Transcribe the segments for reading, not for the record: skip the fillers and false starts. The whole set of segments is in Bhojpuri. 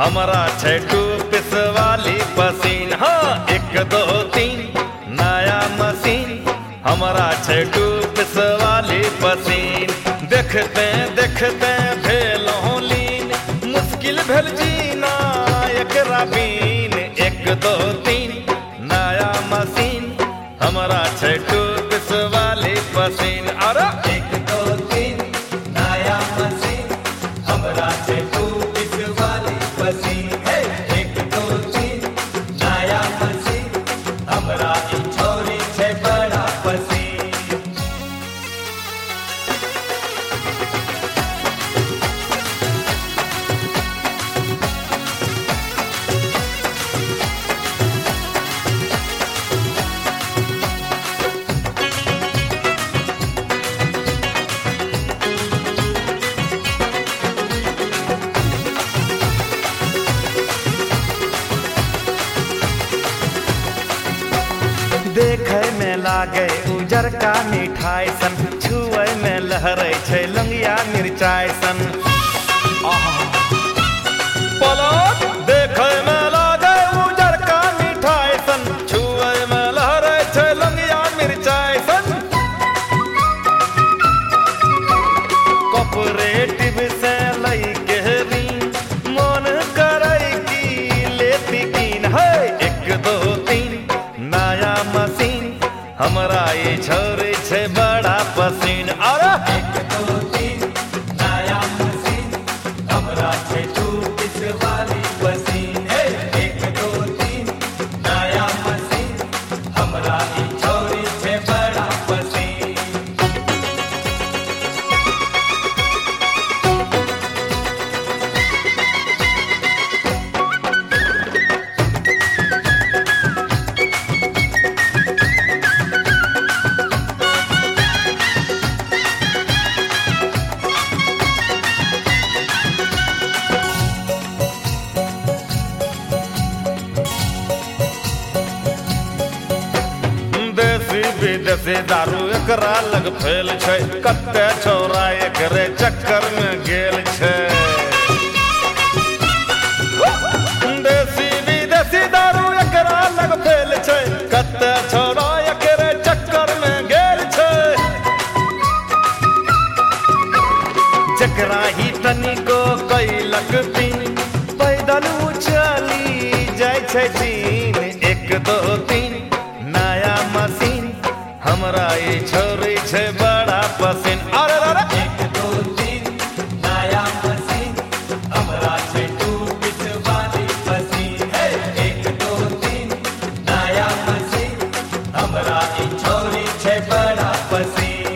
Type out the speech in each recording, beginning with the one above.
हमारा छै 2 पीस वाली मशीन। हाँ 1 2 3 नया मशीन, हमारा छै 2 पीस वाली मशीन। देखते देखते भेलहुँ लीन, मुश्किल भेल जीना एकरा बीन। 1 2 3 नया मशीन, हमारा छै 2 पीस वाली मशीन। अरे 1 2 3 नया मशीन, हमरा छै 2 पीस वाली मशीन। 1 2 3 नया मशीन, हमरा ई छोरी छै बड़ा पसीन। देखे में लागे उजर का मिठाई सन, छुए में लहरे छै लंगिया मिर्चाई सन। पलट देखे में लागे उजर का मिठाई सन, छुए में लहरे छै लंगिया मिर्चाई सन। कोऑपरेटिव से लई के रीन, मन करे की लेती कीन। है 1 2 3 नया मशीन, हमरा ये छोरी छै बड़ा पसीन। अरे 1 2 3 नया मशीन, हमरा छै 2 पीस वाली मशीन। 1 2 3 नया मशीन, हमरा ई छोरी छै बड़ा पसीन। देसी विदेशी दारू एकरा लग फैल छै, कते छौरा एकरे चक्कर में गेल छै। देसी विदेशी दारू एकरा लग फैल छै, कते छौरा एकरे चक्कर में गेल छै। जकरा ही तनिको कैलक दिन, पैदल उछली जाइ छै चीन। 1 2 3 नया मशीन, हमरा ये छोरी छै बड़ा पसीन। अरे अरे 1 2 3 नया मशीन, हमरा छै 2 पीस वाली मशीन। 1 2 3 नया मशीन, हमरा ई छोरी छै बड़ा पसीन।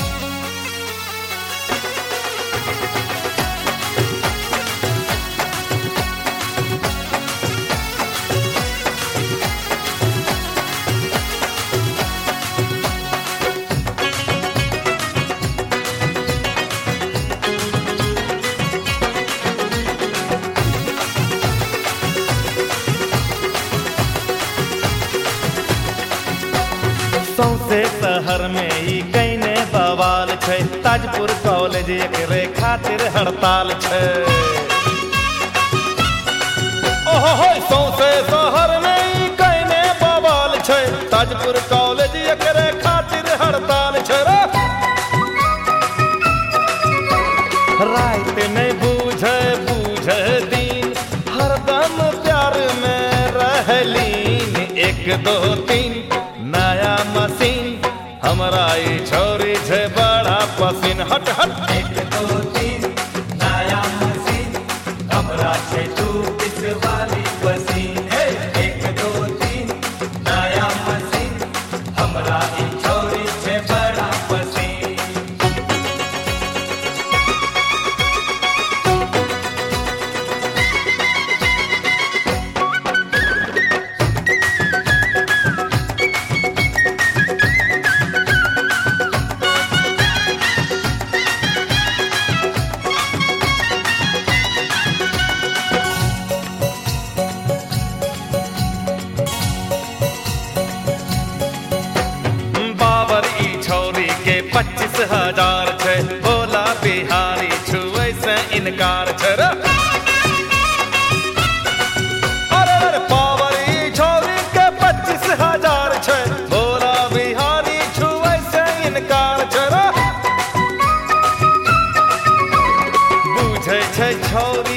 सौंसे शहर में ई कईने बवाल छै, ताजपुर कॉलेज एकरे खातिर हड़ताल छै। ओहो हो सौंसे शहर में ई कईने बवाल छै, ताजपुर कॉलेज एकरे खातिर हड़ताल छै। रे रात नहीं बूझे बूझे दिन, हरदम प्यार में रहलीन। 1 2 3 नया मशीन, हमरा ई छोरी छै बड़ा पसीन। हट हट 1 2 3 नया मशीन, हमरा छै 2 पीस वाली मशीन। 1 2 3 नया मशीन, हमरा ई छोरी छै बड़ा पसीन।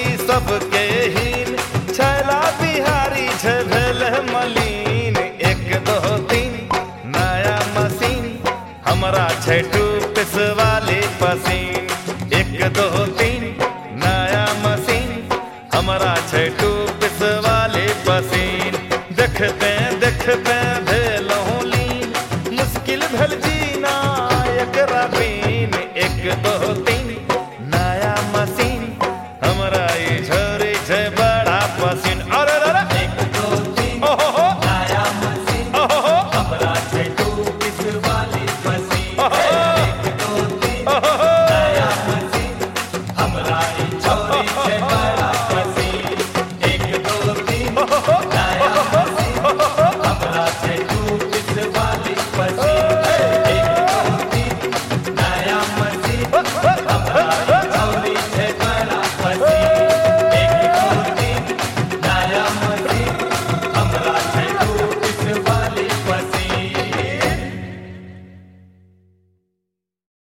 सबके हीन, छैला बिहारी छै भेल मलिन। एक दो तीन नया मशीन, हमरा छै टू पीस वाली पसीन। एक दो तीन नया मशीन, हमरा छै टू